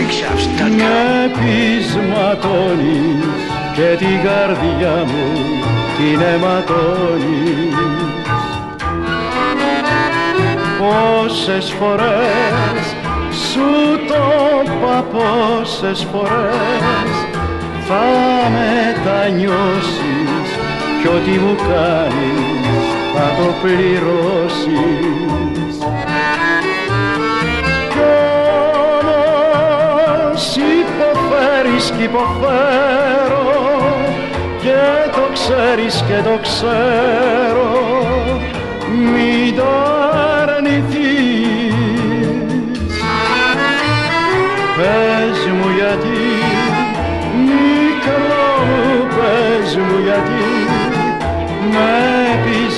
Με πεισματώνεις και την καρδιά μου την αιματώνεις. Πόσες φορές σου το είπα, πόσες φορές θα μετανιώσεις κι ό,τι μου κάνεις θα το πληρώσεις. Κι όμως υποφέρεις κι υποφέρω και το ξέρεις και το ξέρω, μην το αρνηθείς. Πες μου γιατί, μικρό μου, πες μου γιατί με